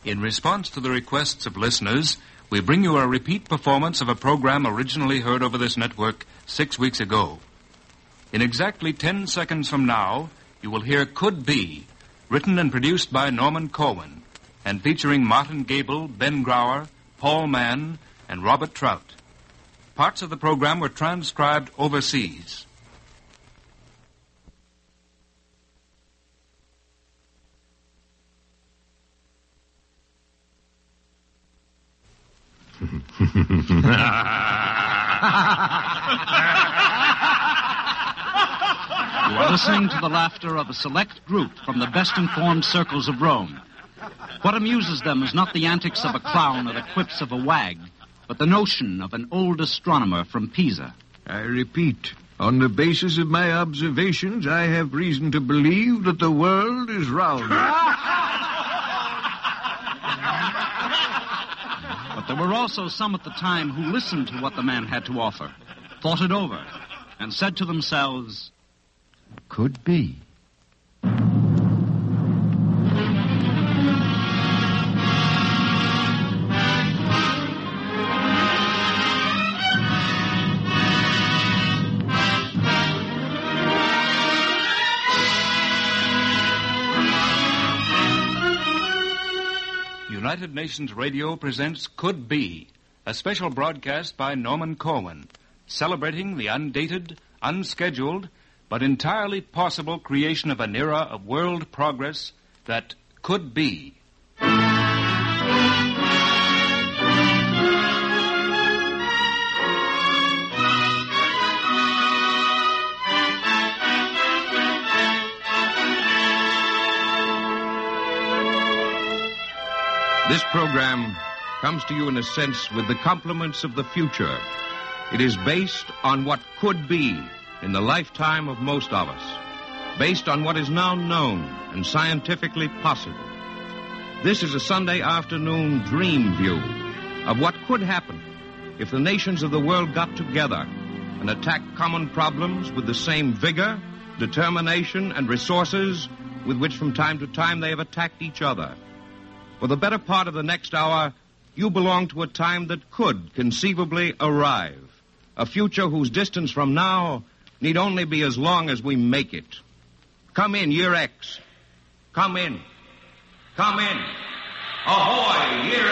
In response to the requests of listeners, we bring you a repeat performance of a program originally heard over this network 6 weeks ago. In exactly 10 seconds from now, you will hear Could Be, written and produced by Norman Corwin, and featuring Martin Gable, Ben Grauer, Paul Mann, and Robert Trout. Parts of the program were transcribed overseas. You are listening to the laughter of a select group from the best-informed circles of Rome. What amuses them is not the antics of a clown or the quips of a wag, but the notion of an old astronomer from Pisa. I repeat, on the basis of my observations, I have reason to believe that the world is round. But there were also some at the time who listened to what the man had to offer, thought it over, and said to themselves, Could be. United Nations Radio presents Could Be, a special broadcast by Norman Corwin, celebrating the undated, unscheduled, but entirely possible creation of an era of world progress that could be. This program comes to you in a sense with the compliments of the future. It is based on what could be in the lifetime of most of us, based on what is now known and scientifically possible. This is a Sunday afternoon dream view of what could happen if the nations of the world got together and attacked common problems with the same vigor, determination, and resources with which from time to time they have attacked each other. For the better part of the next hour, you belong to a time that could conceivably arrive, a future whose distance from now need only be as long as we make it. Come in, Year X. Come in. Come in. Ahoy, Year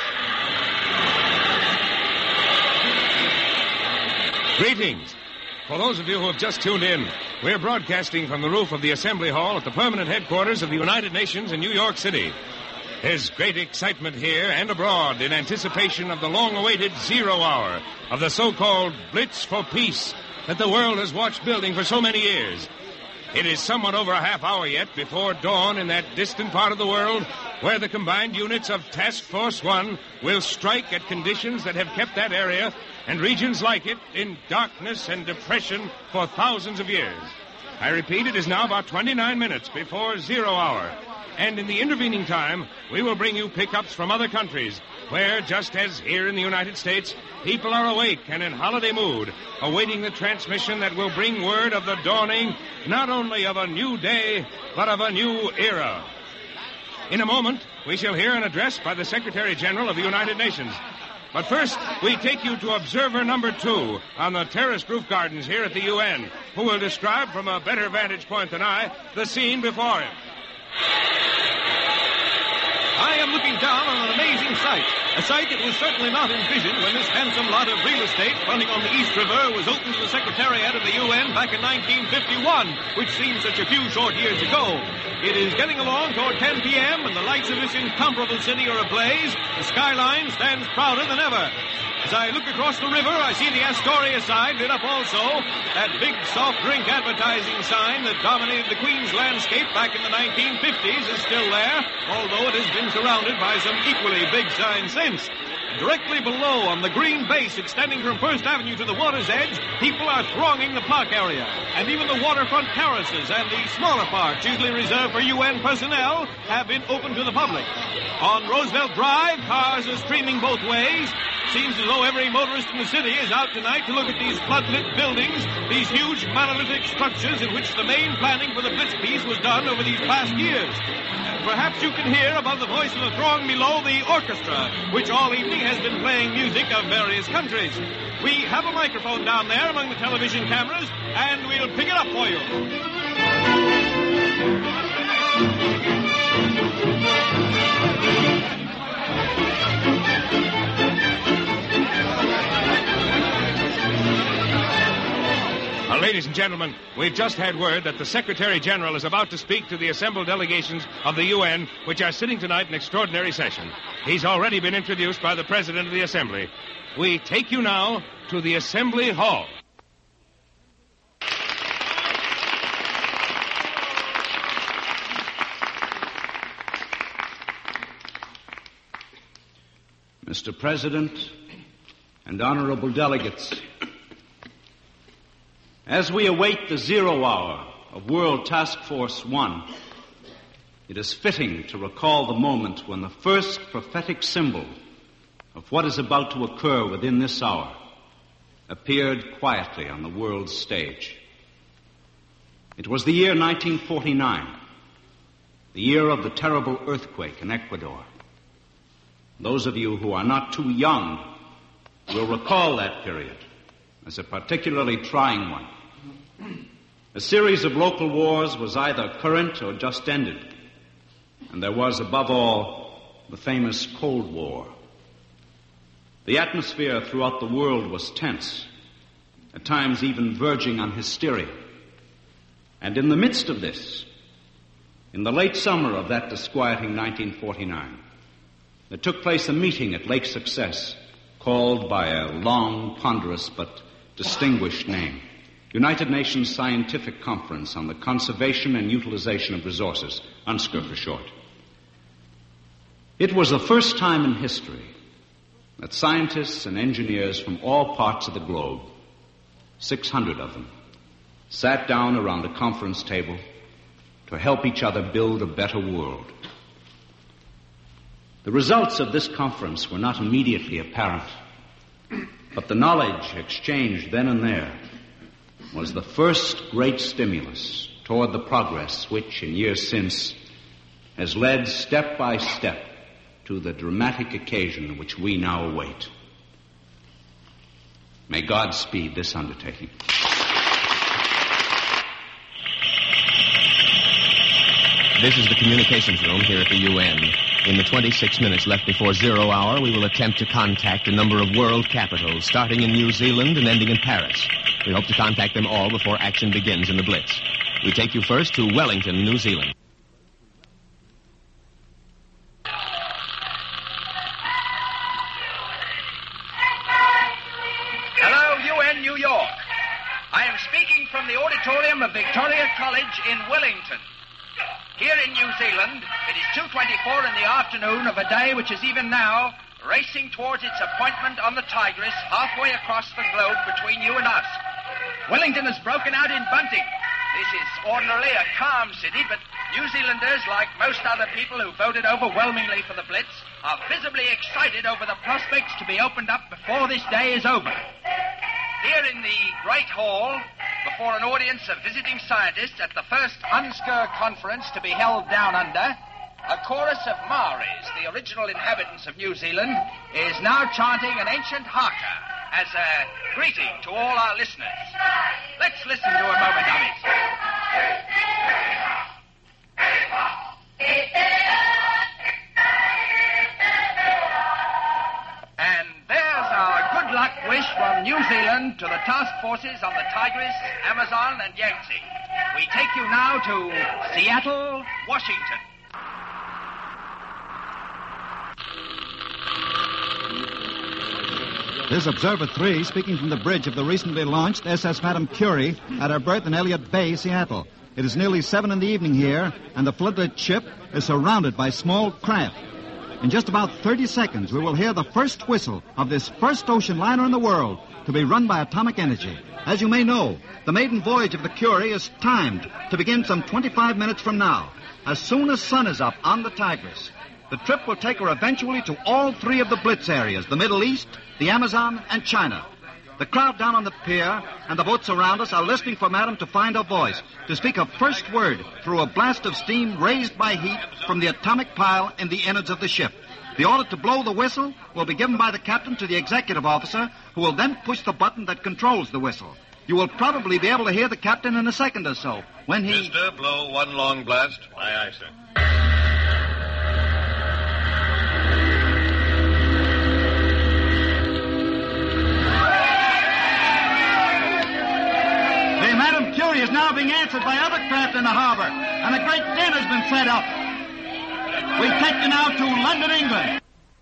X. Greetings. For those of you who have just tuned in, we're broadcasting from the roof of the Assembly Hall at the permanent headquarters of the United Nations in New York City. There's great excitement here and abroad in anticipation of the long-awaited 0 hour of the so-called Blitz for Peace that the world has watched building for so many years. It is somewhat over a half hour yet before dawn in that distant part of the world where the combined units of Task Force One will strike at conditions that have kept that area and regions like it in darkness and depression for thousands of years. I repeat, it is now about 29 minutes before 0 hour. And in the intervening time, we will bring you pickups from other countries where, just as here in the United States, people are awake and in holiday mood, awaiting the transmission that will bring word of the dawning not only of a new day, but of a new era. In a moment, we shall hear an address by the Secretary General of the United Nations. But first, we take you to observer number 2 on the terraced roof gardens here at the UN, who will describe from a better vantage point than I the scene before him. I am looking down on an amazing sight, a sight that was certainly not envisioned when this handsome lot of real estate fronting on the East River was opened to the Secretariat of the UN back in 1951, which seems such a few short years ago. It is getting along toward 10 p.m., and the lights of this incomparable city are ablaze. The skyline stands prouder than ever. As I look across the river, I see the Astoria side lit up also. That big soft drink advertising sign that dominated the Queen's landscape back in the 1950s is still there, although it has been surrounded by some equally big signs since. Directly below, on the green base extending from First Avenue to the water's edge, people are thronging the park area. And even the waterfront terraces and the smaller parks, usually reserved for UN personnel, have been opened to the public. On Roosevelt Drive, cars are streaming both ways. seems as though every motorist in the city is out tonight to look at these floodlit buildings, these huge monolithic structures in which the main planning for the Blitz piece was done over these past years. Perhaps you can hear above the voice of the throng below the orchestra, which all evening has been playing music of various countries. We have a microphone down there among the television cameras, and we'll pick it up for you. Ladies and gentlemen, we've just had word that the Secretary General is about to speak to the assembled delegations of the UN, which are sitting tonight in extraordinary session. He's already been introduced by the President of the Assembly. We take you now to the Assembly Hall. Mr. President and honorable delegates, as we await the 0 hour of World Task Force 1, it is fitting to recall the moment when the first prophetic symbol of what is about to occur within this hour appeared quietly on the world's stage. It was the year 1949, the year of the terrible earthquake in Ecuador. Those of you who are not too young will recall that period as a particularly trying one. A series of local wars was either current or just ended, and there was, above all, the famous Cold War. The atmosphere throughout the world was tense, at times even verging on hysteria. And in the midst of this, in the late summer of that disquieting 1949, there took place a meeting at Lake Success called by a long, ponderous, but distinguished name, United Nations Scientific Conference on the Conservation and Utilization of Resources, UNSCR for short. It was the first time in history that scientists and engineers from all parts of the globe, 600 of them, sat down around a conference table to help each other build a better world. The results of this conference were not immediately apparent, but the knowledge exchanged then and there was the first great stimulus toward the progress which, in years since, has led step by step to the dramatic occasion which we now await. May God speed this undertaking. This is the communications room here at the UN. In the 26 minutes left before 0 hour, we will attempt to contact a number of world capitals, starting in New Zealand and ending in Paris. We hope to contact them all before action begins in the Blitz. We take you first to Wellington, New Zealand. Hello, UN, New York. I am speaking from the auditorium of Victoria College in Wellington. Here in New Zealand, it is 2:24 in the afternoon of a day which is even now racing towards its appointment on the Tigris halfway across the globe between you and us. Wellington has broken out in bunting. This is ordinarily a calm city, but New Zealanders, like most other people who voted overwhelmingly for the Blitz, are visibly excited over the prospects to be opened up before this day is over. Here in the Great Hall, before an audience of visiting scientists at the first UNSCR conference to be held down under, a chorus of Maoris, the original inhabitants of New Zealand, is now chanting an ancient haka as a greeting to all our listeners. Let's listen to a moment of it. And there's our good luck wish from New Zealand to the task forces on the Tigris, Amazon, and Yangtze. We take you now to Seattle, Washington. This is Observer 3 speaking from the bridge of the recently launched SS Madame Curie at her berth in Elliott Bay, Seattle. It is nearly 7 in the evening here, and the floodlit ship is surrounded by small craft. In just about 30 seconds, we will hear the first whistle of this first ocean liner in the world to be run by atomic energy. As you may know, the maiden voyage of the Curie is timed to begin some 25 minutes from now, as soon as sun is up on the Tigris. The trip will take her eventually to all three of the Blitz areas, the Middle East, the Amazon, and China. The crowd down on the pier and the boats around us are listening for Madam to find her voice, to speak a first word through a blast of steam raised by heat from the atomic pile in the innards of the ship. The order to blow the whistle will be given by the captain to the executive officer, who will then push the button that controls the whistle. You will probably be able to hear the captain in a second or so, when he... Mister, blow one long blast. Aye, aye, sir. The Madam Curie is now being answered by other craft in the harbor, and a great din has been set up. We take you now to London, England.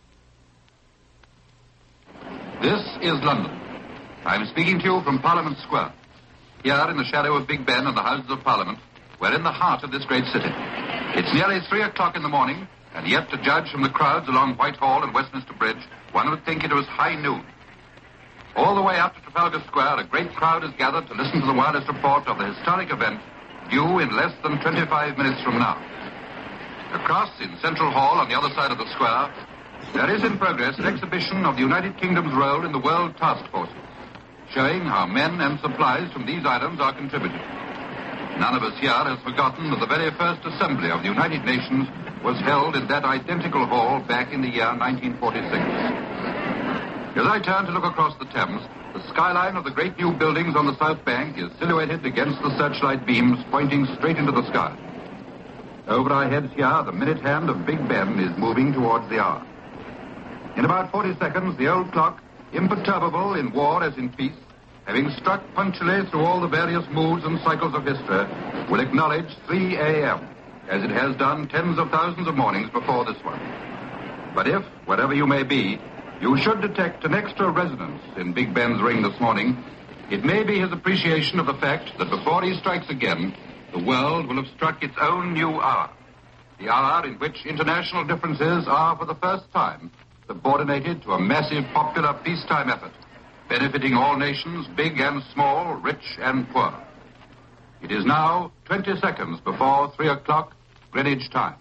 This is London. I'm speaking to you from Parliament Square. Here, in the shadow of Big Ben and the Houses of Parliament, we're in the heart of this great city. It's nearly 3 o'clock in the morning, and yet, to judge from the crowds along Whitehall and Westminster Bridge, one would think it was high noon. All the way up to Trafalgar Square, a great crowd has gathered to listen to the wireless report of the historic event due in less than 25 minutes from now. Across, in Central Hall on the other side of the square, there is in progress an exhibition of the United Kingdom's role in the World Task Forces, showing how men and supplies from these islands are contributed. None of us here has forgotten that the very first assembly of the United Nations was held in that identical hall back in the year 1946. As I turn to look across the Thames, the skyline of the great new buildings on the south bank is silhouetted against the searchlight beams pointing straight into the sky. Over our heads here, the minute hand of Big Ben is moving towards the hour. In about 40 seconds, the old clock, imperturbable in war as in peace, having struck punctually through all the various moods and cycles of history, will acknowledge 3 a.m., as it has done tens of thousands of mornings before this one. But if, wherever you may be, you should detect an extra resonance in Big Ben's ring this morning, it may be his appreciation of the fact that before he strikes again, the world will have struck its own new hour. The hour in which international differences are, for the first time, subordinated to a massive popular peacetime effort, benefiting all nations, big and small, rich and poor. It is now 20 seconds before 3 o'clock, Greenwich time.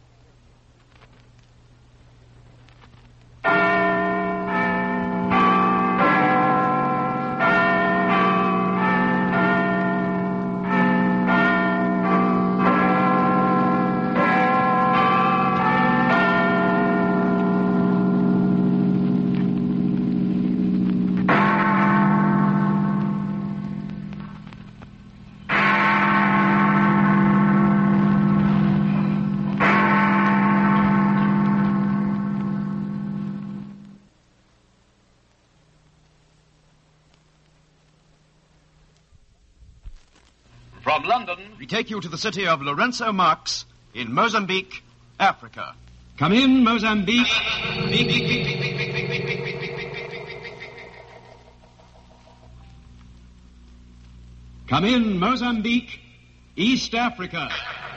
From London, we take you to the city of Lourenço Marques in Mozambique, Africa. Come in, Mozambique. Come in, Mozambique, East Africa.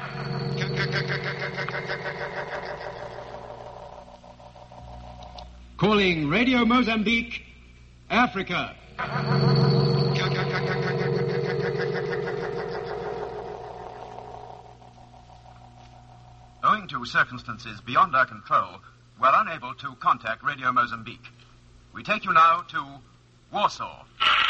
Calling Radio Mozambique, Africa. Owing to circumstances beyond our control, we're unable to contact Radio Mozambique. We take you now to Warsaw.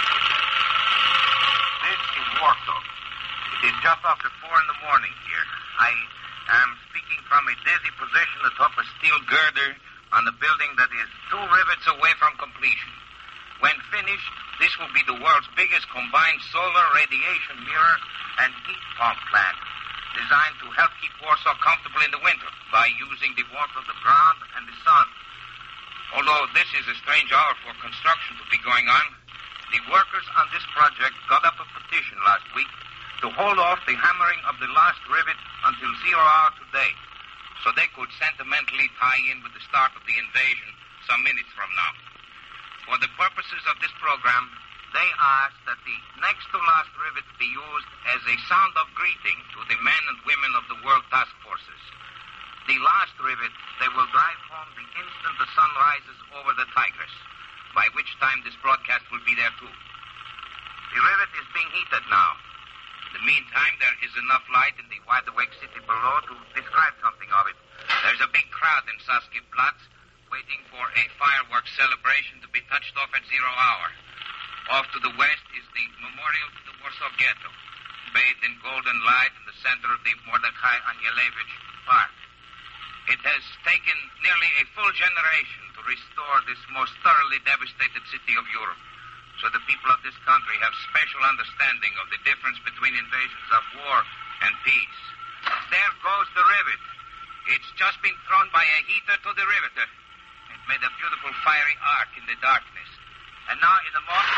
This is Warsaw. It is just after 4 in the morning here. I am speaking from a dizzy position atop a steel girder on a building that is 2 rivets away from completion. When finished, this will be the world's biggest combined solar radiation mirror and heat pump plant, designed to help keep Warsaw comfortable in the winter by using the warmth of the ground and the sun. Although this is a strange hour for construction to be going on, the workers on this project got up a petition last week to hold off the hammering of the last rivet until 0 hour today, so they could sentimentally tie in with the start of the invasion some minutes from now. For the purposes of this program, they asked that the next to last rivet be used as a sound of greeting to the men and women of the World Task Forces. The last rivet they will drive home the instant the sun rises over the Tigris, by which time this broadcast will be there too. The rivet is being heated now. In the meantime, there is enough light in the wide-awake city below to describe something of it. There's a big crowd in Saski Platz, waiting for a fireworks celebration to be touched off at 0 hour. Off to the west is the memorial to the Warsaw Ghetto, bathed in golden light in the center of the Mordechai Anielewicz Park. It has taken nearly a full generation to restore this most thoroughly devastated city of Europe, so the people of this country have special understanding of the difference between invasions of war and peace. There goes the rivet. It's just been thrown by a heater to the riveter. It made a beautiful fiery arc in the darkness. And now in the morning...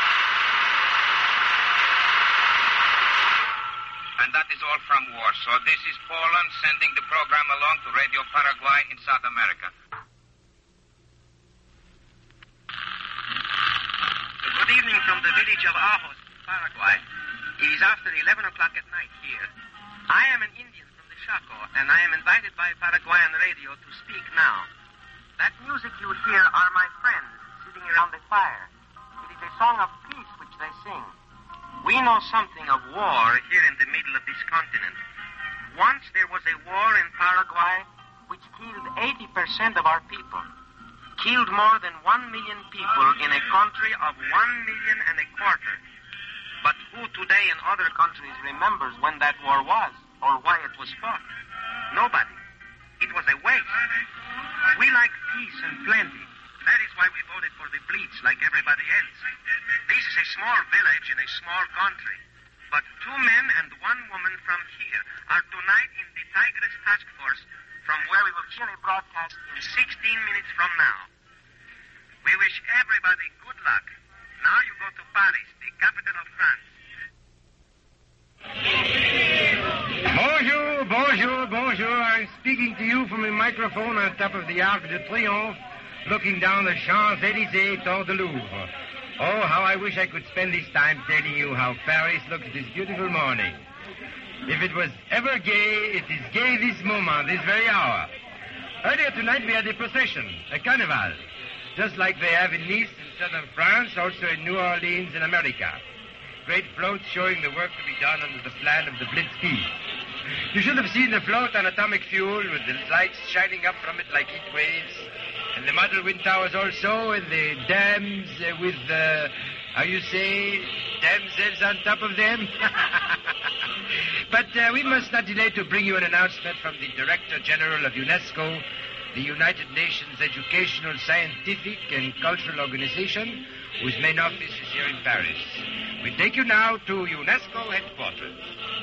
And that is all from Warsaw. This is Poland sending the program along to Radio Paraguay in South America. Good evening from the village of Ajos, Paraguay. It is after 11 o'clock at night here. I am an Indian from the Chaco, and I am invited by Paraguayan radio to speak now. That music you hear are my friends sitting around the fire. It is a song of peace which they sing. We know something of war here in the middle of this continent. Once there was a war in Paraguay which killed 80% of our people. Killed more than 1 million people in a country of 1.25 million. But who today in other countries remembers when that war was or why it was fought? Nobody. It was a waste. We like peace and plenty. That is why we voted for the Blitz like everybody else. This is a small village in a small country. But 2 men and 1 woman from here are tonight in the Tigris Task Force from where we will hear a broadcast in 16 minutes from now. We wish everybody good luck. Now you go to Paris, the capital of France. Bonjour, bonjour, bonjour. I'm speaking to you from a microphone on top of the Arc de Triomphe, looking down the Champs-Élysées toward the Louvre. Oh, how I wish I could spend this time telling you how Paris looks this beautiful morning. If it was ever gay, it is gay this moment, this very hour. Earlier tonight we had a procession, a carnival, just like they have in Nice in southern France, also in New Orleans in America. Great floats showing the work to be done under the plan of the Blitzkrieg. You should have seen the float on atomic fuel with the lights shining up from it like heat waves. And the model wind towers also, and the dams with, how you say, damsels on top of them. But we must not delay to bring you an announcement from the Director General of UNESCO, the United Nations Educational, Scientific, and Cultural Organization, whose main office is here in Paris. We take you now to UNESCO headquarters.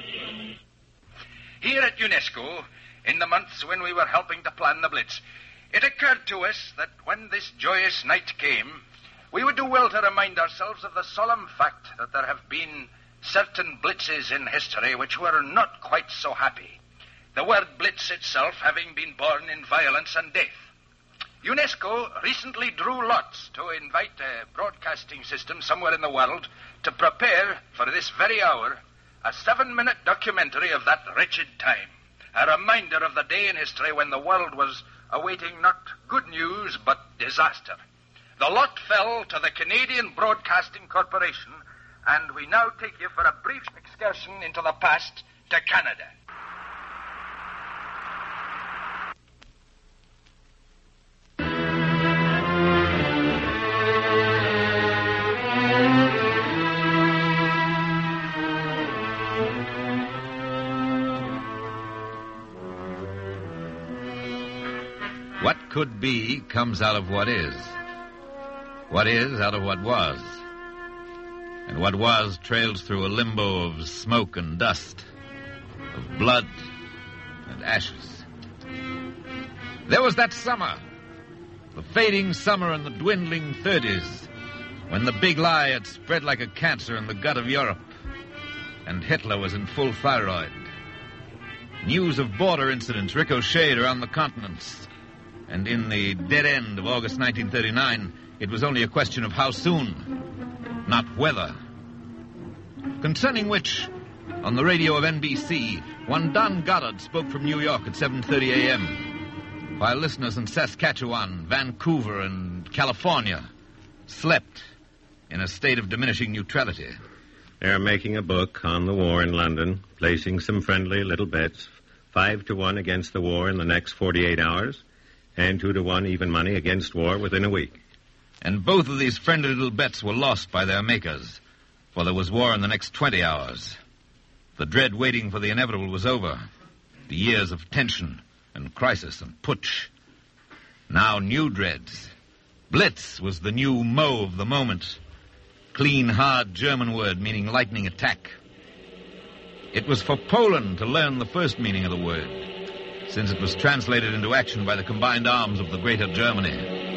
Here at UNESCO, in the months when we were helping to plan the Blitz, it occurred to us that when this joyous night came, we would do well to remind ourselves of the solemn fact that there have been certain blitzes in history which were not quite so happy. The word blitz itself having been born in violence and death. UNESCO recently drew lots to invite a broadcasting system somewhere in the world to prepare for this very hour a 7-minute documentary of that wretched time. A reminder of the day in history when the world was awaiting not good news, but disaster. The lot fell to the Canadian Broadcasting Corporation, and we now take you for a brief excursion into the past to Canada. What could be comes out of what is. What is out of what was. And what was trails through a limbo of smoke and dust, of blood and ashes. There was that summer, the fading summer in the dwindling 30s, when the big lie had spread like a cancer in the gut of Europe, and Hitler was in full thyroid. News of border incidents ricocheted around the continents. And in the dead end of August 1939, it was only a question of how soon, not whether. Concerning which, on the radio of NBC, one Don Goddard spoke from New York at 7:30 a.m., while listeners in Saskatchewan, Vancouver, and California slept in a state of diminishing neutrality. They're making a book on the war in London, placing some friendly little bets, 5-1 against the war in the next 48 hours. And 2-to-1 even money against war within a week. And both of these friendly little bets were lost by their makers, for there was war in the next 20 hours. The dread waiting for the inevitable was over. The years of tension and crisis and putsch. Now new dreads. Blitz was the new mot of the moment. Clean, hard German word meaning lightning attack. It was for Poland to learn the first meaning of the word, since it was translated into action by the combined arms of the Greater Germany.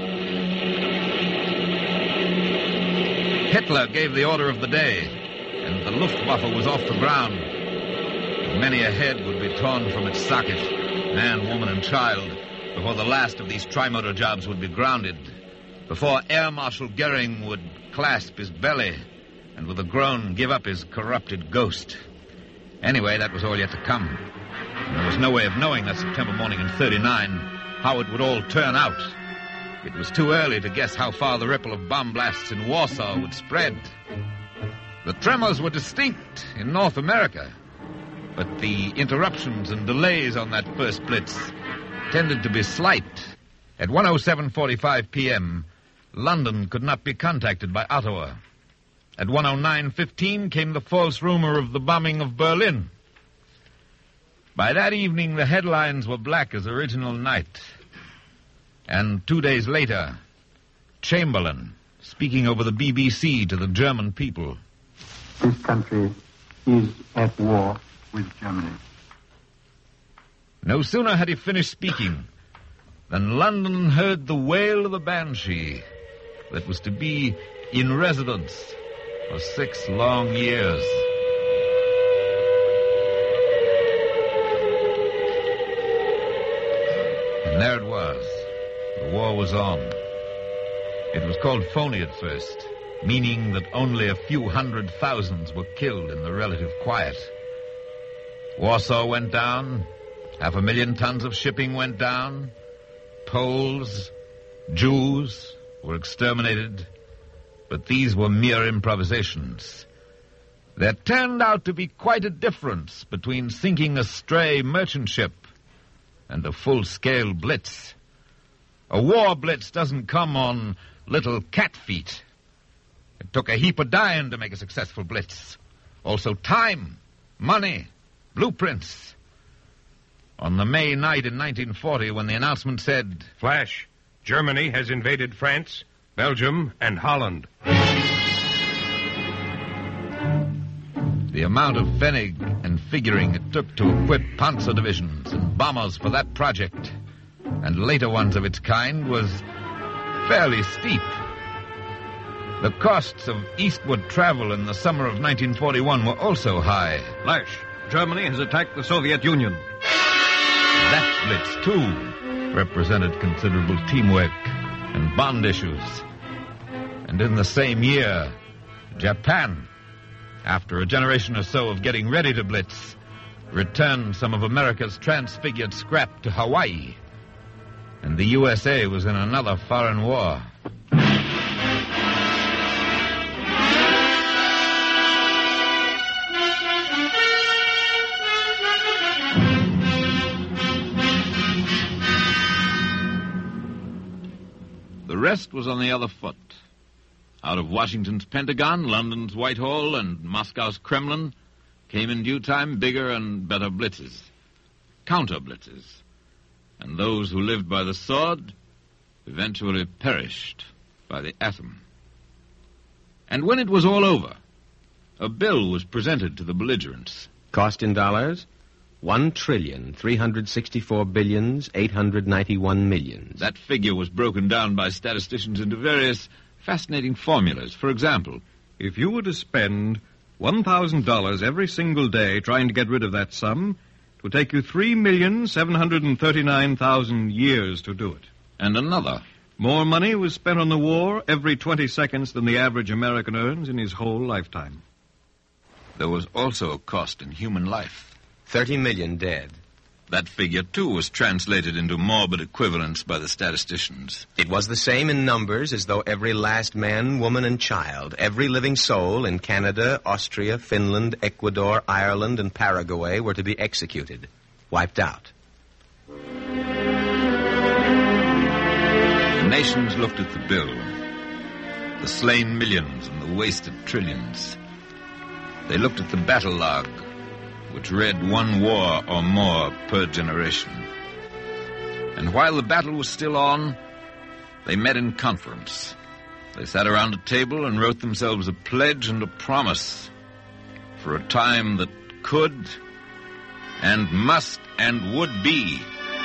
Hitler gave the order of the day, and the Luftwaffe was off the ground. Many a head would be torn from its socket, man, woman, and child, before the last of these trimotor jobs would be grounded, before Air Marshal Goering would clasp his belly and with a groan give up his corrupted ghost. Anyway, that was all yet to come. And there was no way of knowing that September morning in 1939 how it would all turn out. It was too early to guess how far the ripple of bomb blasts in Warsaw would spread. The tremors were distinct in North America, but the interruptions and delays on that first blitz tended to be slight. At 1:07:45 p.m., London could not be contacted by Ottawa. At 1:09:15 came the false rumor of the bombing of Berlin. By that evening, the headlines were black as original night. And 2 days later, Chamberlain, speaking over the BBC to the German people. This country is at war with Germany. No sooner had he finished speaking than London heard the wail of the banshee that was to be in residence for 6 long years. And there it was. The war was on. It was called phony at first, meaning that only a few 100,000 were killed in the relative quiet. Warsaw went down. 500,000 tons of shipping went down. Poles, Jews were exterminated. But these were mere improvisations. There turned out to be quite a difference between sinking a stray merchant ship and a full-scale blitz. A war blitz doesn't come on little cat feet. It took a heap of dying to make a successful blitz. Also time, money, blueprints. On the May night in 1940, when the announcement said, "Flash, Germany has invaded France, Belgium, and Holland." The amount of pfennig and figuring it took to equip panzer divisions and bombers for that project, and later ones of its kind, was fairly steep. The costs of eastward travel in the summer of 1941 were also high. Flash, Germany has attacked the Soviet Union. That blitz, too, represented considerable teamwork and bond issues. And in the same year, Japan, after a generation or so of getting ready to blitz, returned some of America's transfigured scrap to Hawaii. And the USA was in another foreign war. The rest was on the other foot. Out of Washington's Pentagon, London's Whitehall, and Moscow's Kremlin came in due time bigger and better blitzes. Counter-blitzes. And those who lived by the sword eventually perished by the atom. And when it was all over, a bill was presented to the belligerents. Cost in dollars? $1,364,891,000,000. That figure was broken down by statisticians into various fascinating formulas. For example, if you were to spend $1,000 every single day trying to get rid of that sum, it would take you 3,739,000 years to do it. And another. More money was spent on the war every 20 seconds than the average American earns in his whole lifetime. There was also a cost in human life. 30 million dead. That figure, too, was translated into morbid equivalents by the statisticians. It was the same in numbers as though every last man, woman, and child, every living soul in Canada, Austria, Finland, Ecuador, Ireland, and Paraguay were to be executed, wiped out. nations looked at the bill, the slain millions and the wasted trillions. They looked at the battle log, which read 1 war or more per generation. And while the battle was still on, they met in conference. They sat around a table and wrote themselves a pledge and a promise for a time that could and must and would be.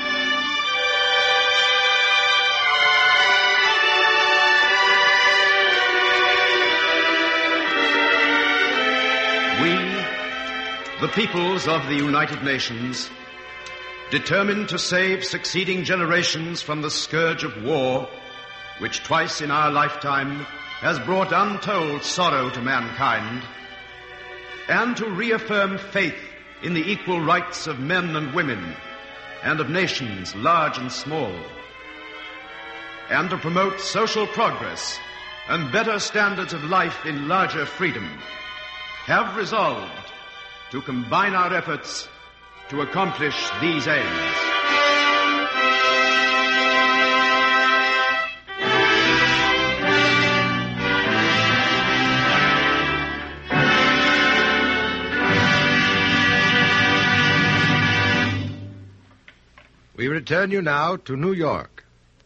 We, the peoples of the United Nations, determined to save succeeding generations from the scourge of war, which twice in our lifetime has brought untold sorrow to mankind, and to reaffirm faith in the equal rights of men and women, and of nations large and small, and to promote social progress and better standards of life in larger freedom, have resolved to combine our efforts to accomplish these aims. We return you now to New York.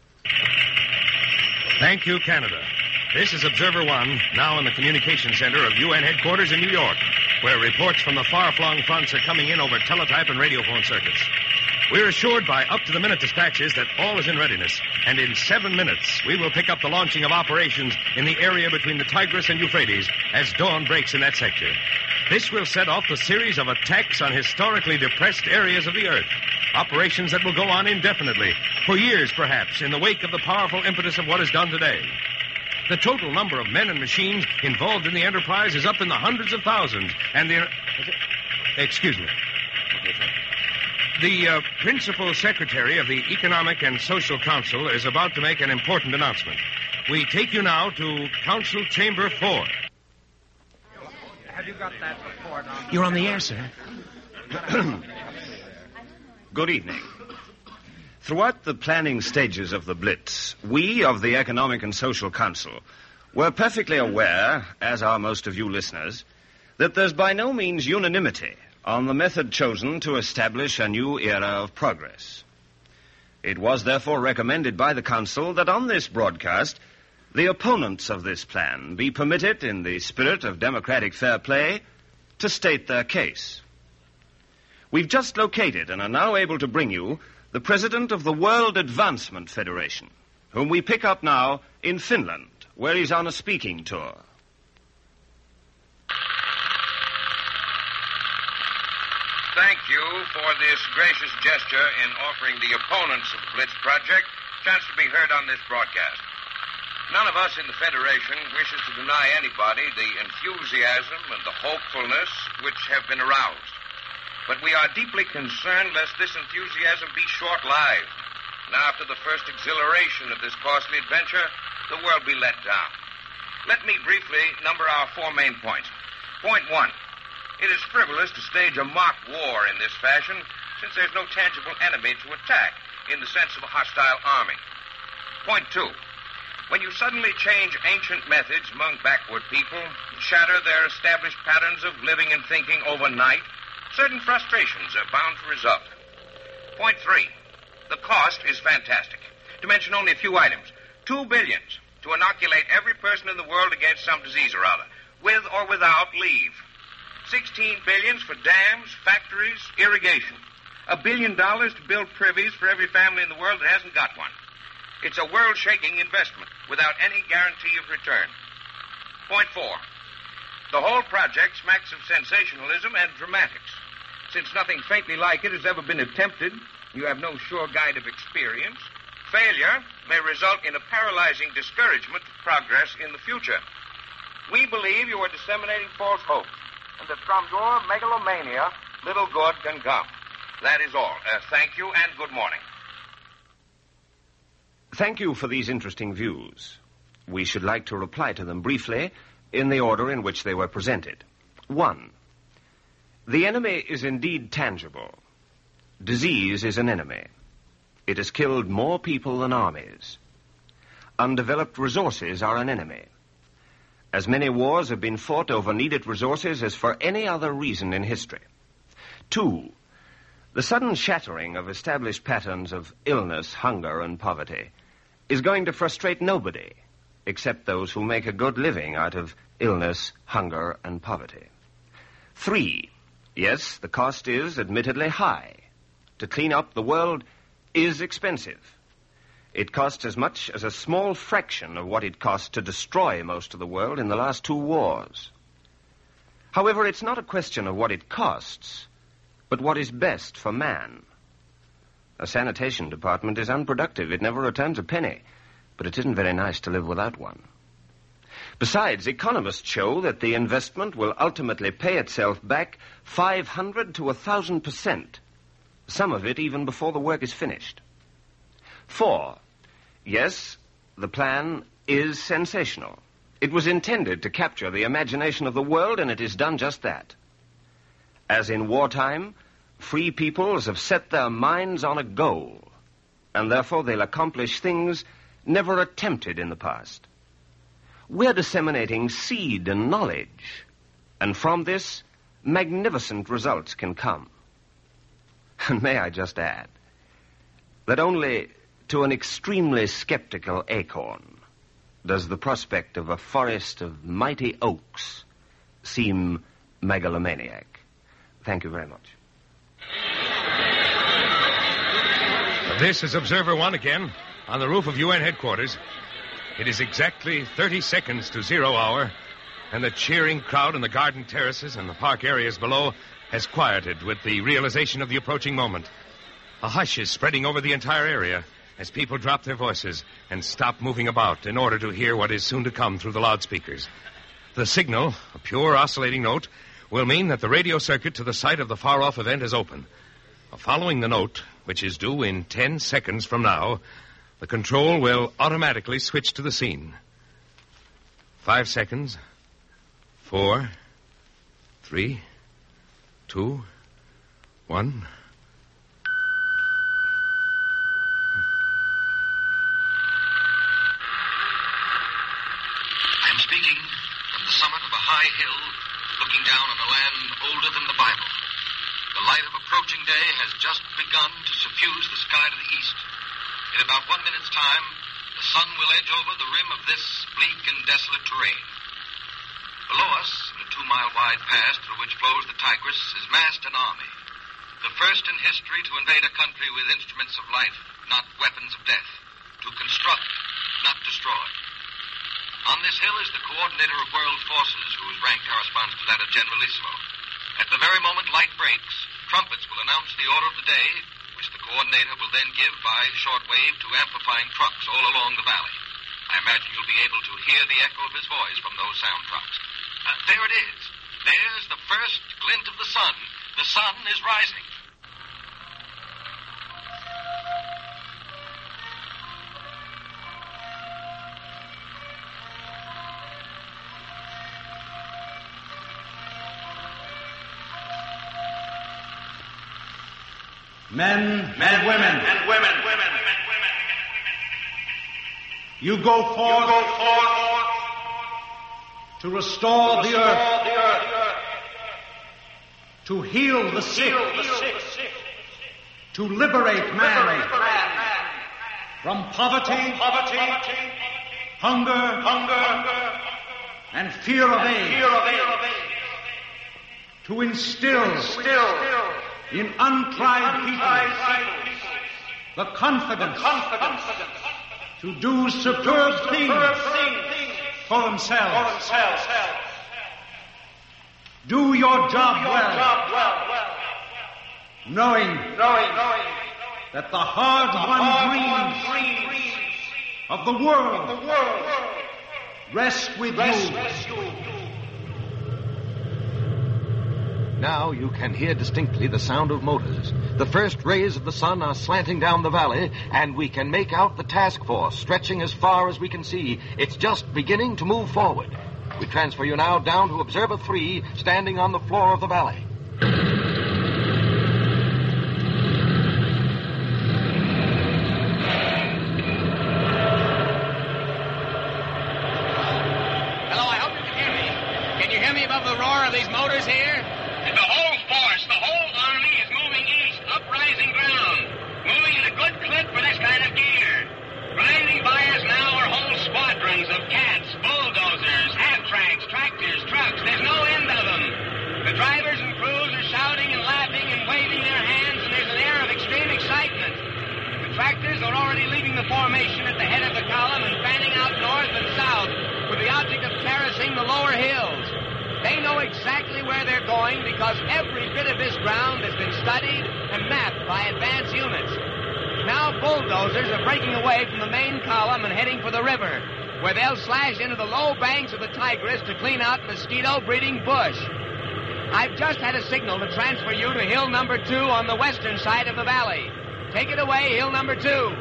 Thank you, Canada. This is Observer One, now in the Communications Center of UN headquarters in New York, where reports from the far-flung fronts are coming in over teletype and radiophone circuits. We're assured by up-to-the-minute dispatches that all is in readiness, and in 7 minutes we will pick up the launching of operations in the area between the Tigris and Euphrates as dawn breaks in that sector. This will set off the series of attacks on historically depressed areas of the Earth, operations that will go on indefinitely, for years perhaps, in the wake of the powerful impetus of what is done today. The total number of men and machines involved in the enterprise is up in the hundreds of thousands, and the... Excuse me. The principal secretary of the Economic and Social Council is about to make an important announcement. We take you now to Council Chamber 4. Have you got that report on... You're on the air, sir. Good evening. Throughout the planning stages of the Blitz, we of the Economic and Social Council were perfectly aware, as are most of you listeners, that there's by no means unanimity on the method chosen to establish a new era of progress. It was therefore recommended by the Council that on this broadcast, the opponents of this plan be permitted, in the spirit of democratic fair play, to state their case. We've just located and are now able to bring you the president of the World Advancement Federation, whom we pick up now in Finland, where he's on a speaking tour. Thank you for this gracious gesture in offering the opponents of the Blitz Project a chance to be heard on this broadcast. None of us in the Federation wishes to deny anybody the enthusiasm and the hopefulness which have been aroused. But we are deeply concerned lest this enthusiasm be short-lived, and after the first exhilaration of this costly adventure, the world be let down. Let me briefly number our 4 main points. Point 1. It is frivolous to stage a mock war in this fashion, since there's no tangible enemy to attack in the sense of a hostile army. Point 2. When you suddenly change ancient methods among backward people, shatter their established patterns of living and thinking overnight, certain frustrations are bound to result. Point 3. The cost is fantastic. To mention only a few items. $2 billion to inoculate every person in the world against some disease or other, with or without leave. $16 billion for dams, factories, irrigation. $1 billion to build privies for every family in the world that hasn't got one. It's a world-shaking investment without any guarantee of return. Point 4. The whole project smacks of sensationalism and dramatics. Since nothing faintly like it has ever been attempted, you have no sure guide of experience. Failure may result in a paralyzing discouragement of progress in the future. We believe you are disseminating false hope, and that from your megalomania, little good can come. That is all. Thank you, and good morning. Thank you for these interesting views. We should like to reply to them briefly in the order in which they were presented. 1. The enemy is indeed tangible. Disease is an enemy. It has killed more people than armies. undeveloped resources are an enemy. As many wars have been fought over needed resources as for any other reason in history. 2, the sudden shattering of established patterns of illness, hunger, and poverty is going to frustrate nobody except those who make a good living out of illness, hunger, and poverty. 3, yes, the cost is admittedly high. To clean up the world is expensive. It costs as much as a small fraction of what it cost to destroy most of the world in the last 2 wars. However, it's not a question of what it costs, but what is best for man. A sanitation department is unproductive. It never returns a penny, but it isn't very nice to live without one. Besides, economists show that the investment will ultimately pay itself back 500 to 1,000%, some of it even before the work is finished. 4, yes, the plan is sensational. It was intended to capture the imagination of the world, and it has done just that. As in wartime, free peoples have set their minds on a goal, and therefore they'll accomplish things never attempted in the past. We're disseminating seed and knowledge, and from this, magnificent results can come. And may I just add that only to an extremely skeptical acorn does the prospect of a forest of mighty oaks seem megalomaniac. Thank you very much. This is Observer 1 again, on the roof of UN headquarters. It is exactly 30 seconds to 0 hour, and the cheering crowd in the garden terraces and the park areas below has quieted with the realization of the approaching moment. A hush is spreading over the entire area as people drop their voices and stop moving about in order to hear what is soon to come through the loudspeakers. The signal, a pure oscillating note, will mean that the radio circuit to the site of the far-off event is open. Following the note, which is due in 10 seconds from now, the control will automatically switch to the scene. 5 seconds. 4, 3, 2, 1. I'm speaking from the summit of a high hill, looking down on a land older than the Bible. The light of approaching day has just begun to suffuse the sky to the east. In about 1 minute's time, the sun will edge over the rim of this bleak and desolate terrain. Below us, in a 2-mile-wide pass through which flows the Tigris, is massed an army. The first in history to invade a country with instruments of life, not weapons of death. To construct, not destroy. On this hill is the coordinator of world forces, whose rank corresponds to that of Generalissimo. At the very moment light breaks, trumpets will announce the order of the day, which the coordinator will then give by shortwave to amplifying trucks all along the valley. I imagine you'll be able to hear the echo of his voice from those sound trucks. There it is. There's the first glint of the sun. The sun is rising. Men and women. You go forth to restore the earth, to heal the sick, to liberate man from poverty, hunger, and fear of age, to instill in untried people the confidence to do superb things for themselves. Do your job well, knowing that the hard-won dreams of the world rest with you. Now you can hear distinctly the sound of motors. The first rays of the sun are slanting down the valley, and we can make out the task force stretching as far as we can see. It's just beginning to move forward. We transfer you now down to Observer 3, standing on the floor of the valley. hear me above the roar of these motors here? The whole force, the whole army is moving east, up rising ground. Moving at a good clip for this kind of gear. Grinding by us now are whole squadrons of cats, bulldozers, half-tracks, tractors, trucks. There's no end of them. The drivers and crews are shouting and laughing and waving their hands, and there's an air of extreme excitement. The tractors are already leaving the formation at the head of the column and fanning out north and south with the object of terracing the lower hills. They know exactly where they're going because every bit of this ground has been studied and mapped by advance units. Now bulldozers are breaking away from the main column and heading for the river, where they'll slash into the low banks of the Tigris to clean out mosquito-breeding bush. I've just had a signal to transfer you to hill number 2 on the western side of the valley. Take it away, hill number 2.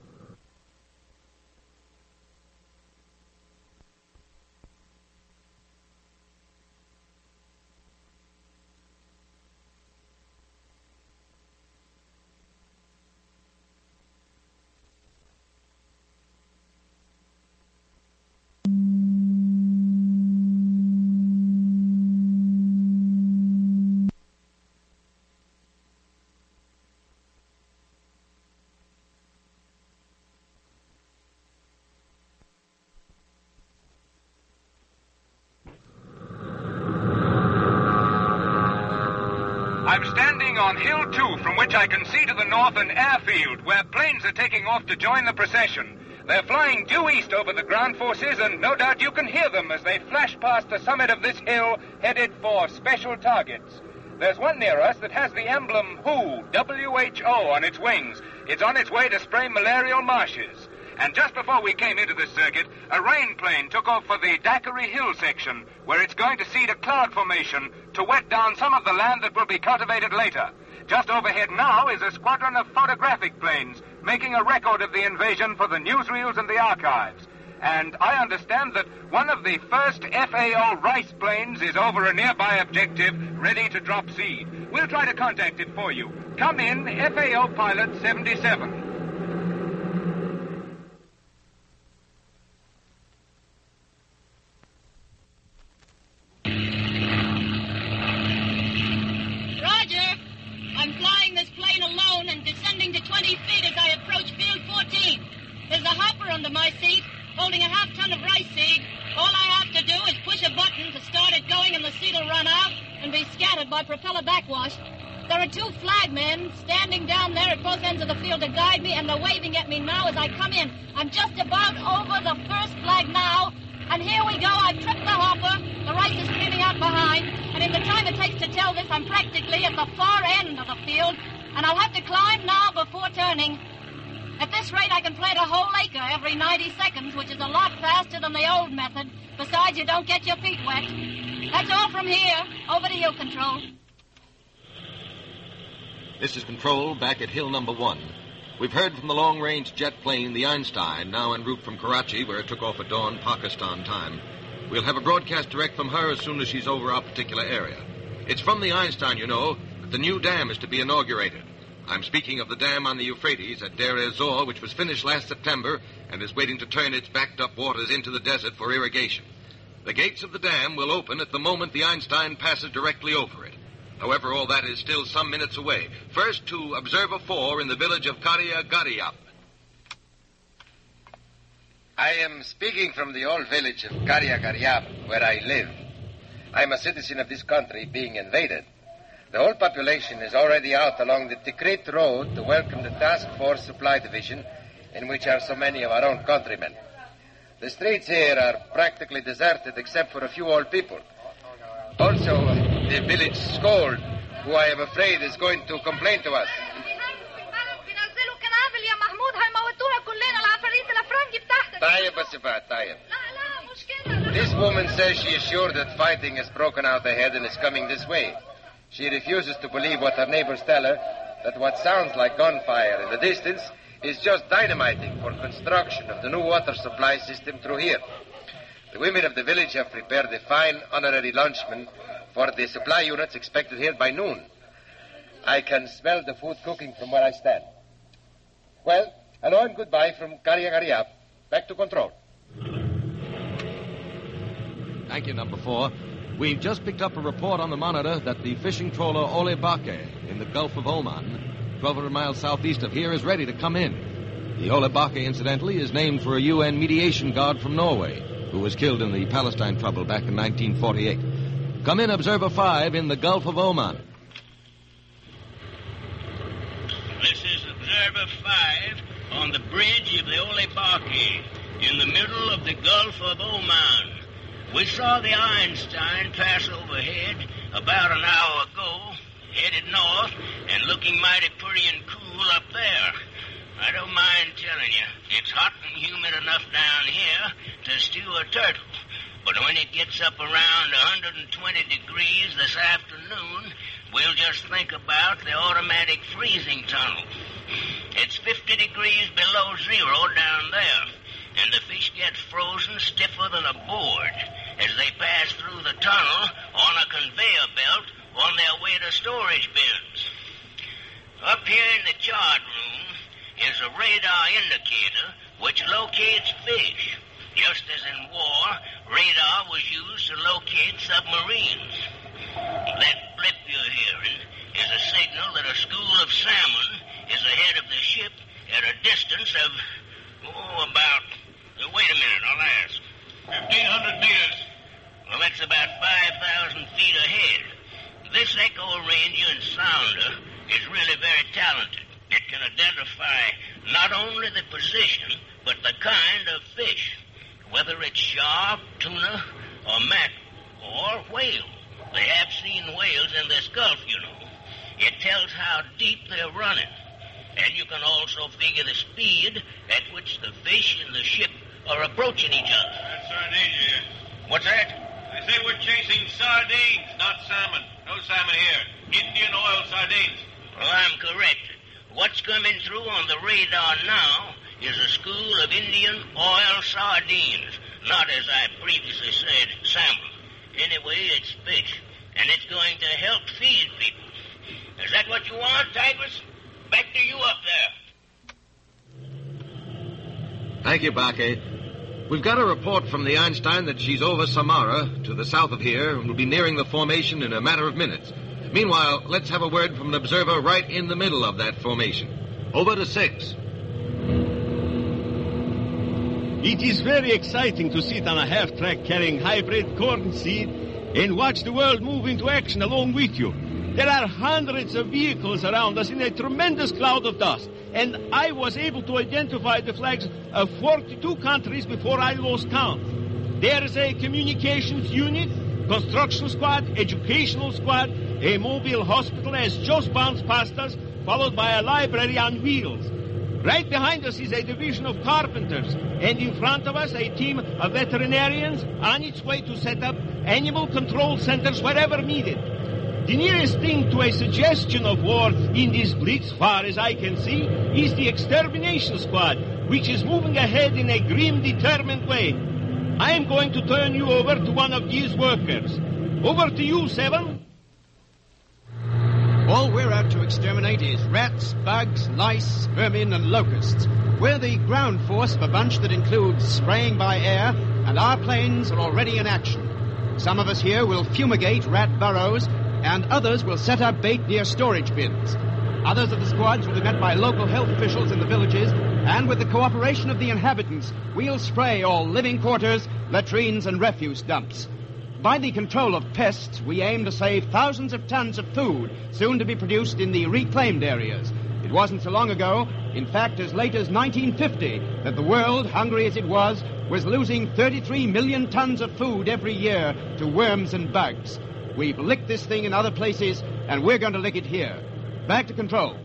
I'm standing on Hill 2, from which I can see to the north an airfield where planes are taking off to join the procession. They're flying due east over the ground forces, and no doubt you can hear them as they flash past the summit of this hill, headed for special targets. There's one near us that has the emblem WHO, WHO, on its wings. It's on its way to spray malarial marshes. And just before we came into this circuit, a rain plane took off for the Daiquiri Hill section, where it's going to seed a cloud formation to wet down some of the land that will be cultivated later. Just overhead now is a squadron of photographic planes, making a record of the invasion for the newsreels and the archives. And I understand that one of the first FAO Rice planes is over a nearby objective, ready to drop seed. We'll try to contact it for you. Come in, FAO Pilot 77. I'm flying this plane alone and descending to 20 feet as I approach field 14. There's a hopper under my seat, holding a half-ton of rice seed. All I have to do is push a button to start it going, and the seed will run out and be scattered by propeller backwash. There are 2 flagmen standing down there at both ends of the field to guide me, and they're waving at me now as I come in. I'm just about over the first flag now, and here we go. I've tripped the hopper. The rice is streaming out behind, and in the time it takes to tell this, I'm practically at the far end of the field, and I'll have to climb now before turning. At this rate, I can plant a whole acre every 90 seconds, which is a lot faster than the old method. Besides, you don't get your feet wet. That's all from here. Over to you, Control. This is Control back at hill number 1. We've heard from the long-range jet plane, the Einstein, now en route from Karachi, where it took off at dawn Pakistan time. We'll have a broadcast direct from her as soon as she's over our particular area. It's from the Einstein, you know, that the new dam is to be inaugurated. I'm speaking of the dam on the Euphrates at Deir ez-Zor, which was finished last September and is waiting to turn its backed-up waters into the desert for irrigation. The gates of the dam will open at the moment the Einstein passes directly over it. However, all that is still some minutes away. First, to Observer 4 in the village of Karya Gariap. I am speaking from the old village of Karya Gariap, where I live. I am a citizen of this country being invaded. The whole population is already out along the Tikrit Road to welcome the Task Force Supply Division, in which are so many of our own countrymen. The streets here are practically deserted except for a few old people. Also, the village scold, who I am afraid is going to complain to us. This woman says she is sure that fighting has broken out ahead and is coming this way. She refuses to believe what her neighbors tell her, that what sounds like gunfire in the distance is just dynamiting for construction of the new water supply system through here. The women of the village have prepared a fine honorary luncheon for the supply units expected here by noon. I can smell the food cooking from where I stand. Well, hello and goodbye from Karya Gariap. Back to Control. Thank you, number 4. We've just picked up a report on the monitor that the fishing trawler Ole Bakke in the Gulf of Oman, 1,200 miles southeast of here, is ready to come in. The Ole Bakke, incidentally, is named for a UN mediation guard from Norway who was killed in the Palestine trouble back in 1948. Come in, Observer 5, in the Gulf of Oman. This is Observer 5 on the bridge of the Ole Bakke in the middle of the Gulf of Oman. We saw the Einstein pass overhead about an hour ago, headed north and looking mighty pretty and cool up there. I don't mind telling you, it's hot and humid enough down here to stew a turtle. But when it gets up around 120 degrees this afternoon, we'll just think about the automatic freezing tunnel. It's 50 degrees below zero down there, and the fish get frozen stiffer than a board as they pass through the tunnel on a conveyor belt on their way to storage bins. Up here in the chart room is a radar indicator which locates fish. Just as in war, radar was used to locate submarines. That blip you're hearing is a signal that a school of salmon is ahead of the ship at a distance of, about... Wait a minute, I'll ask. 1,500 meters. Well, that's about 5,000 feet ahead. This echo ranger and sounder is really very talented. It can identify not only the position, but the kind of fish, whether it's shark, tuna, or mackerel, or whale. They have seen whales in this Gulf, you know. It tells how deep they're running. And you can also figure the speed at which the fish and the ship are approaching each other. That's sardines here. What's that? I say we're chasing sardines, not salmon. No salmon here. Indian oil sardines. Well, I'm correct. What's coming through on the radar now is a school of Indian oil sardines, not, as I previously said, salmon. Anyway, it's fish, and it's going to help feed people. Is that what you want, Tigris? Back to you up there. Thank you, Bakke. We've got a report from the Einstein that she's over Samara, to the south of here, and will be nearing the formation in a matter of minutes. Meanwhile, let's have a word from an observer right in the middle of that formation. Over to 6. It is very exciting to sit on a half-track carrying hybrid corn seed and watch the world move into action along with you. There are hundreds of vehicles around us in a tremendous cloud of dust, and I was able to identify the flags of 42 countries before I lost count. There is a communications unit, construction squad, educational squad, a mobile hospital as just bounced past us, followed by a library on wheels. Right behind us is a division of carpenters, and in front of us a team of veterinarians on its way to set up animal control centers wherever needed. The nearest thing to a suggestion of war in this blitz, far as I can see, is the extermination squad, which is moving ahead in a grim, determined way. I am going to turn you over to one of these workers. Over to you, 7. All we're out to exterminate is rats, bugs, lice, vermin, and locusts. We're the ground force of a bunch that includes spraying by air, and our planes are already in action. Some of us here will fumigate rat burrows, and others will set up bait near storage bins. Others of the squads will be met by local health officials in the villages, and with the cooperation of the inhabitants, we'll spray all living quarters, latrines, and refuse dumps. By the control of pests, we aim to save thousands of tons of food, soon to be produced in the reclaimed areas. It wasn't so long ago, in fact as late as 1950, that the world, hungry as it was losing 33 million tons of food every year to worms and bugs. We've licked this thing in other places, and we're going to lick it here. Back to control.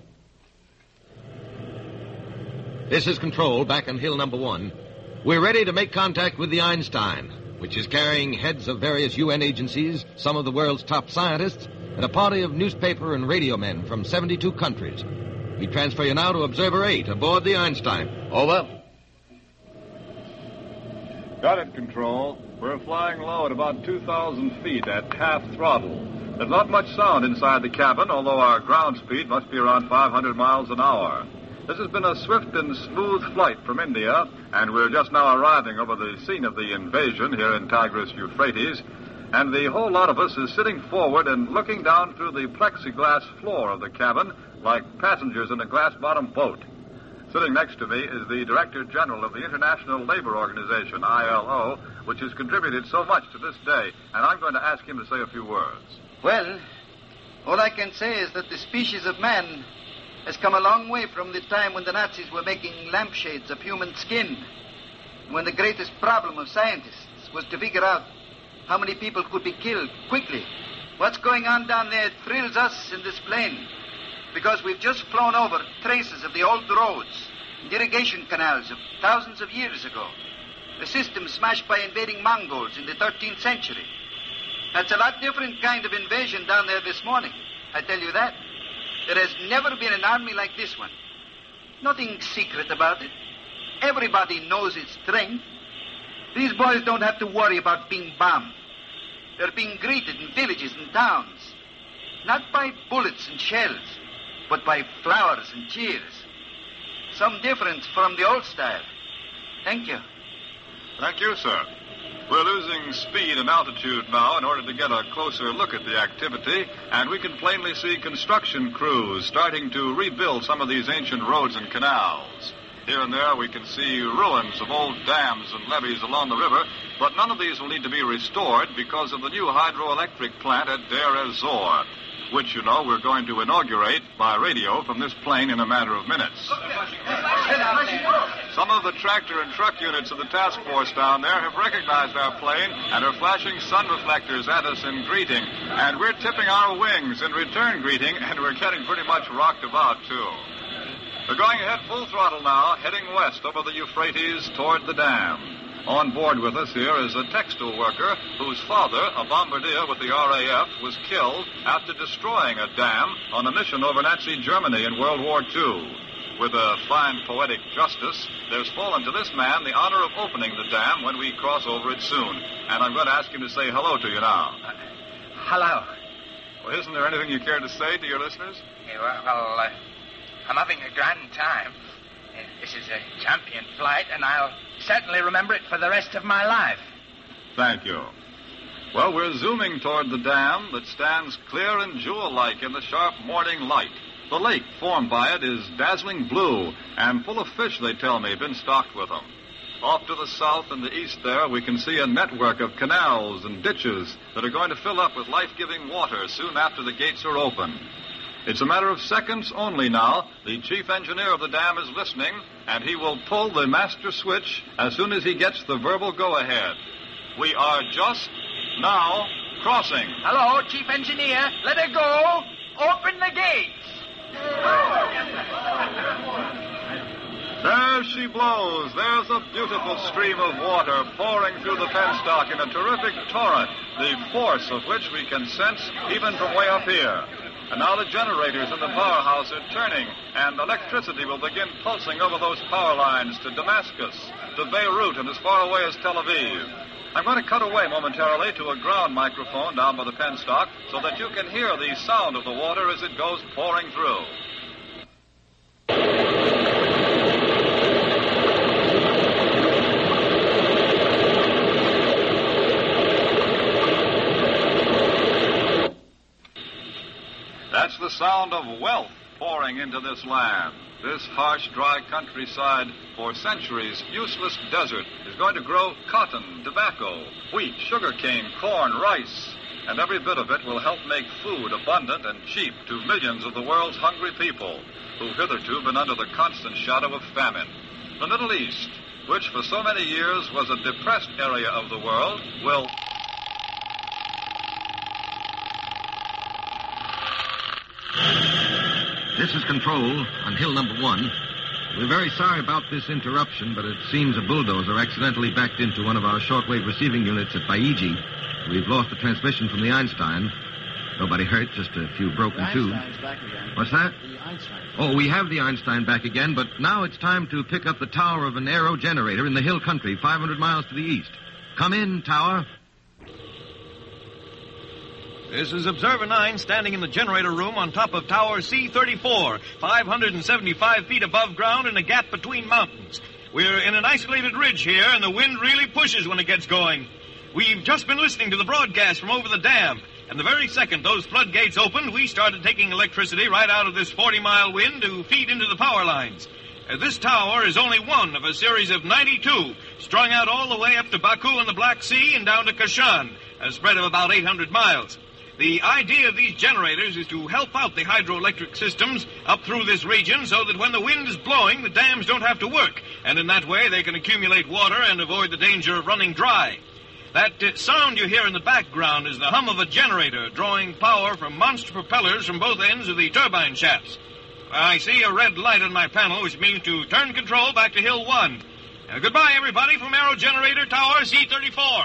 This is Control, back on Hill number 1. We're ready to make contact with the Einstein, which is carrying heads of various UN agencies, some of the world's top scientists, and a party of newspaper and radio men from 72 countries. We transfer you now to Observer 8 aboard the Einstein. Over. Got it, Control. We're flying low at about 2,000 feet at half throttle. There's not much sound inside the cabin, although our ground speed must be around 500 miles an hour. This has been a swift and smooth flight from India, and we're just now arriving over the scene of the invasion here in Tigris, Euphrates. And the whole lot of us is sitting forward and looking down through the plexiglass floor of the cabin like passengers in a glass-bottomed boat. Sitting next to me is the Director General of the International Labor Organization, ILO, which has contributed so much to this day, and I'm going to ask him to say a few words. Well, all I can say is that the species of man has come a long way from the time when the Nazis were making lampshades of human skin, when the greatest problem of scientists was to figure out how many people could be killed quickly. What's going on down there thrills us in this plane, because we've just flown over traces of the old roads and irrigation canals of thousands of years ago. A system smashed by invading Mongols in the 13th century. That's a lot different kind of invasion down there this morning, I tell you that. There has never been an army like this one. Nothing secret about it. Everybody knows its strength. These boys don't have to worry about being bombed. They're being greeted in villages and towns, not by bullets and shells, but by flowers and cheers. Some difference from the old style. Thank you. Thank you, sir. We're losing speed and altitude now in order to get a closer look at the activity, and we can plainly see construction crews starting to rebuild some of these ancient roads and canals. Here and there we can see ruins of old dams and levees along the river, but none of these will need to be restored because of the new hydroelectric plant at Deir ez-Zor, which, you know, we're going to inaugurate by radio from this plane in a matter of minutes. Some of the tractor and truck units of the task force down there have recognized our plane and are flashing sun reflectors at us in greeting. And we're tipping our wings in return greeting, and we're getting pretty much rocked about, too. We're going ahead full throttle now, heading west over the Euphrates toward the dam. On board with us here is a textile worker whose father, a bombardier with the RAF, was killed after destroying a dam on a mission over Nazi Germany in World War II. With a fine poetic justice, there's fallen to this man the honor of opening the dam when we cross over it soon. And I'm going to ask him to say hello to you now. Hello. Well, isn't there anything you care to say to your listeners? I'm having a grand time. This is a champion flight, and I'll certainly remember it for the rest of my life. Thank you. Well, we're zooming toward the dam that stands clear and jewel-like in the sharp morning light. The lake formed by it is dazzling blue and full of fish, they tell me, been stocked with them. Off to the south and the east there, we can see a network of canals and ditches that are going to fill up with life-giving water soon after the gates are open. It's a matter of seconds only now. The chief engineer of the dam is listening, and he will pull the master switch as soon as he gets the verbal go-ahead. We are just now crossing. Hello, chief engineer. Let her go. Open the gates. There she blows. There's a beautiful stream of water pouring through the penstock in a terrific torrent, the force of which we can sense even from way up here. And now the generators in the powerhouse are turning, and electricity will begin pulsing over those power lines to Damascus, to Beirut, and as far away as Tel Aviv. I'm going to cut away momentarily to a ground microphone down by the penstock so that you can hear the sound of the water as it goes pouring through. That's the sound of wealth pouring into this land. This harsh, dry countryside, for centuries useless desert, is going to grow cotton, tobacco, wheat, sugarcane, corn, rice, and every bit of it will help make food abundant and cheap to millions of the world's hungry people who've hitherto been under the constant shadow of famine. The Middle East, which for so many years was a depressed area of the world, will... This is Control on Hill number 1. We're very sorry about this interruption, but it seems a bulldozer accidentally backed into one of our shortwave receiving units at Baiji. We've lost the transmission from the Einstein. Nobody hurt, just a few broken tubes. Back again. What's that? The Einstein. Oh, we have the Einstein back again, but now it's time to pick up the tower of an aero generator in the hill country, 500 miles to the east. Come in, tower. This is Observer 9 standing in the generator room on top of Tower C-34, 575 feet above ground in a gap between mountains. We're in an isolated ridge here, and the wind really pushes when it gets going. We've just been listening to the broadcast from over the dam. And the very second those floodgates opened, we started taking electricity right out of this 40-mile wind to feed into the power lines. This tower is only one of a series of 92, strung out all the way up to Baku in the Black Sea and down to Kashan, a spread of about 800 miles. The idea of these generators is to help out the hydroelectric systems up through this region so that when the wind is blowing, the dams don't have to work, and in that way they can accumulate water and avoid the danger of running dry. That sound you hear in the background is the hum of a generator drawing power from monster propellers from both ends of the turbine shafts. I see a red light on my panel, which means to turn control back to Hill 1. Goodbye, everybody, from Aero Generator Tower C-34.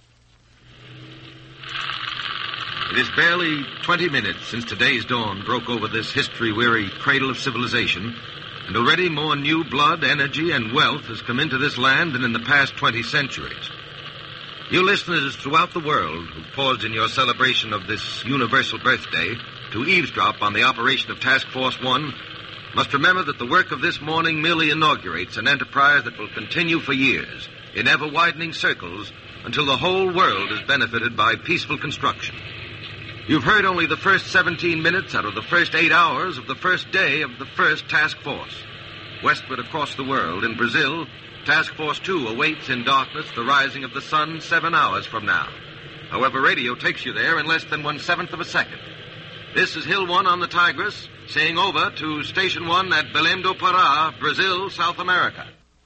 It is barely 20 minutes since today's dawn broke over this history-weary cradle of civilization, and already more new blood, energy, and wealth has come into this land than in the past 20 centuries. You listeners throughout the world who paused in your celebration of this universal birthday to eavesdrop on the operation of Task Force 1 must remember that the work of this morning merely inaugurates an enterprise that will continue for years in ever-widening circles until the whole world is benefited by peaceful construction. You've heard only the first 17 minutes out of the first 8 hours of the first day of the first Task Force. Westward across the world, in Brazil, Task Force 2 awaits in darkness the rising of the sun 7 hours from now. However, radio takes you there in less than 1/7 of a second. This is Hill 1 on the Tigris, saying over to Station 1 at Belém do Pará, Brazil, South America.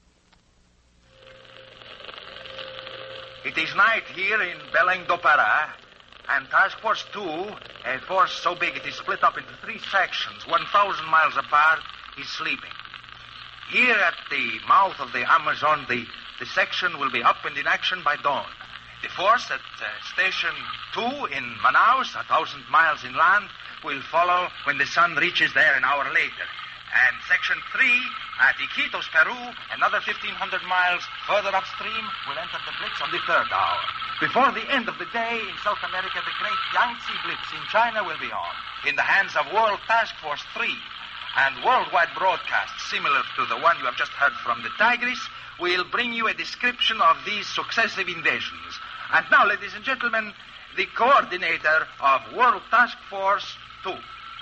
It is night here in Belém do Pará, and Task Force 2, a force so big it is split up into 3 sections, 1,000 miles apart, is sleeping. Here at the mouth of the Amazon, the section will be up and in action by dawn. The force at Station 2 in Manaus, 1,000 miles inland, will follow when the sun reaches there an hour later. And Section 3 at Iquitos, Peru, another 1,500 miles further upstream, will enter the Blitz on the 3rd hour. Before the end of the day in South America, the great Yangtze Blitz in China will be on, in the hands of World Task Force 3. And worldwide broadcasts, similar to the one you have just heard from the Tigris, will bring you a description of these successive invasions. And now, ladies and gentlemen, the coordinator of World Task Force 2.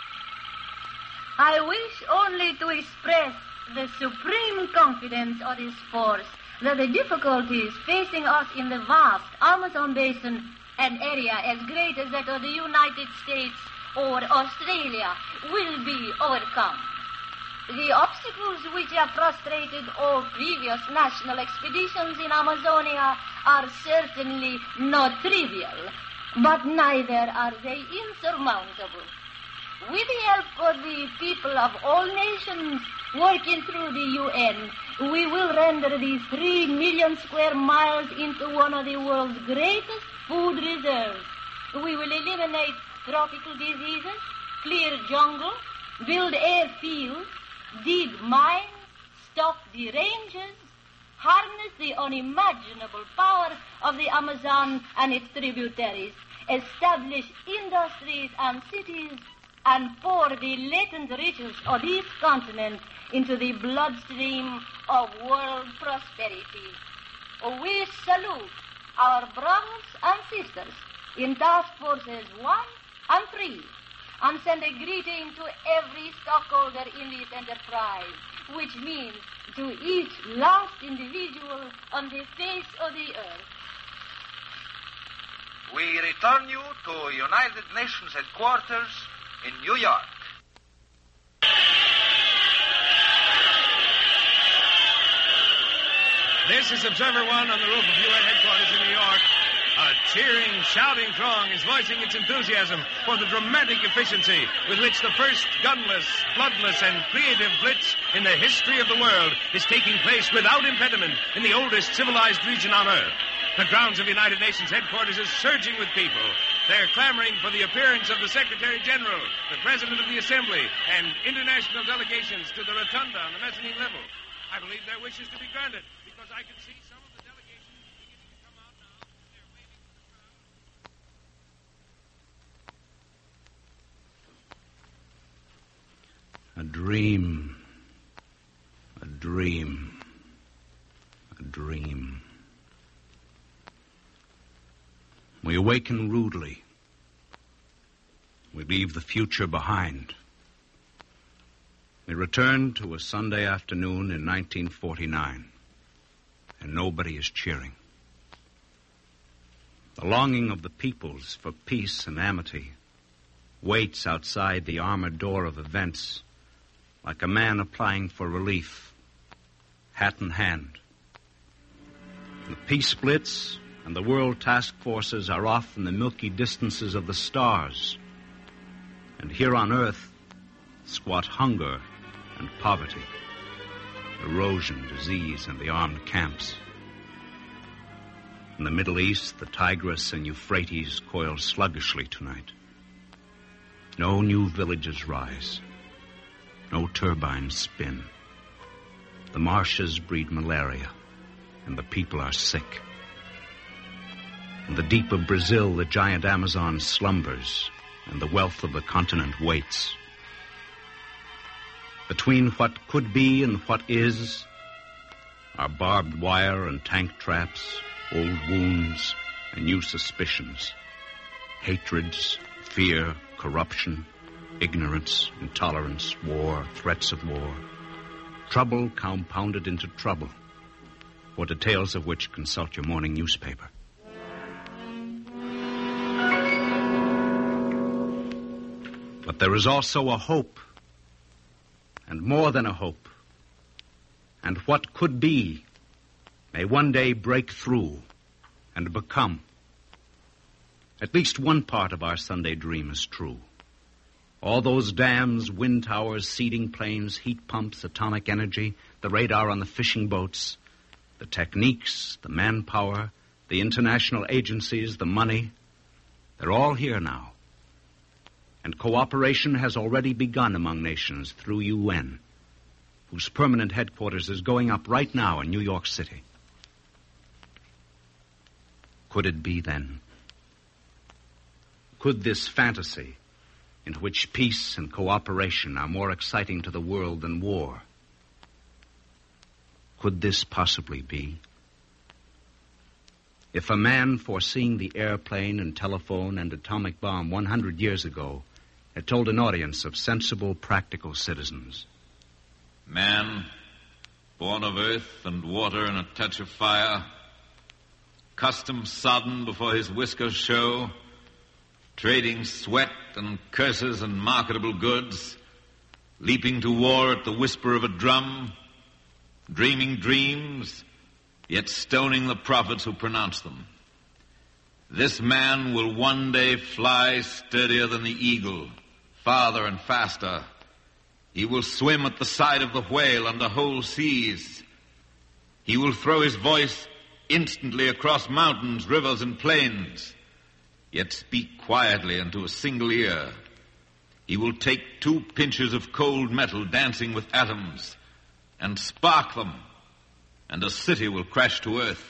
I wish only to express the supreme confidence of this force that the difficulties facing us in the vast Amazon basin, an area as great as that of the United States or Australia, will be overcome. The obstacles which have frustrated all previous national expeditions in Amazonia are certainly not trivial, but neither are they insurmountable. With the help of the people of all nations working through the UN, we will render these 3 million square miles into one of the world's greatest food reserves. We will eliminate tropical diseases, clear jungle, build airfields, dig mines, stop the ranges, harness the unimaginable power of the Amazon and its tributaries, establish industries and cities, and pour the latent riches of this continent into the bloodstream of world prosperity. We salute our brothers and sisters in Task Forces 1 and 3, and send a greeting to every stockholder in this enterprise, which means to each last individual on the face of the earth. We return you to United Nations headquarters in New York. This is Observer 1 on the roof of UN headquarters in New York. A cheering, shouting throng is voicing its enthusiasm for the dramatic efficiency with which the first gunless, bloodless, and creative blitz in the history of the world is taking place without impediment in the oldest civilized region on Earth. The grounds of United Nations headquarters is surging with people. They're clamoring for the appearance of the Secretary General, the President of the Assembly, and international delegations to the rotunda on the mezzanine level. I believe their wish is to be granted because I can see some of the delegations beginning to come out now. They're waiting for the crowd. A dream. A dream. A dream. We awaken rudely. We leave the future behind. We return to a Sunday afternoon in 1949, and nobody is cheering. The longing of the peoples for peace and amity waits outside the armored door of events like a man applying for relief, hat in hand. The peace blitz and the world task forces are off in the milky distances of the stars. And here on Earth squat hunger and poverty, erosion, disease, and the armed camps. In the Middle East, the Tigris and Euphrates coil sluggishly tonight. No new villages rise. No turbines spin. The marshes breed malaria, and the people are sick. In the deep of Brazil, the giant Amazon slumbers, and the wealth of the continent waits. Between what could be and what is are barbed wire and tank traps, old wounds and new suspicions, hatreds, fear, corruption, ignorance, intolerance, war, threats of war, trouble compounded into trouble, for details of which consult your morning newspaper. But there is also a hope, and more than a hope. And what could be may one day break through and become. At least one part of our Sunday dream is true. All those dams, wind towers, seeding planes, heat pumps, atomic energy, the radar on the fishing boats, the techniques, the manpower, the international agencies, the money, they're all here now. And cooperation has already begun among nations through UN, whose permanent headquarters is going up right now in New York City. Could it be, then? Could this fantasy, in which peace and cooperation are more exciting to the world than war, could this possibly be? If a man foreseeing the airplane and telephone and atomic bomb 100 years ago had told an audience of sensible, practical citizens, man, born of earth and water and a touch of fire, custom sodden before his whiskers show, trading sweat and curses and marketable goods, leaping to war at the whisper of a drum, dreaming dreams, yet stoning the prophets who pronounce them. This man will one day fly sturdier than the eagle, farther and faster. He will swim at the side of the whale under whole seas. He will throw his voice instantly across mountains, rivers, and plains, yet speak quietly into a single ear. He will take 2 pinches of cold metal dancing with atoms and spark them, and a city will crash to earth.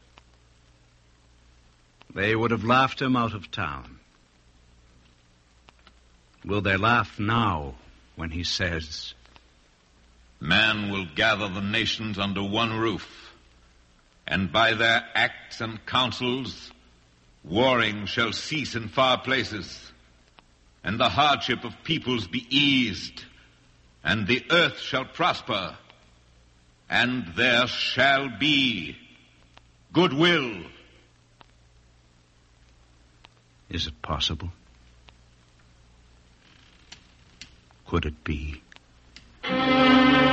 They would have laughed him out of town. Will they laugh now when he says, man will gather the nations under one roof, and by their acts and counsels, warring shall cease in far places, and the hardship of peoples be eased, and the earth shall prosper, and there shall be goodwill. Is it possible? Could it be?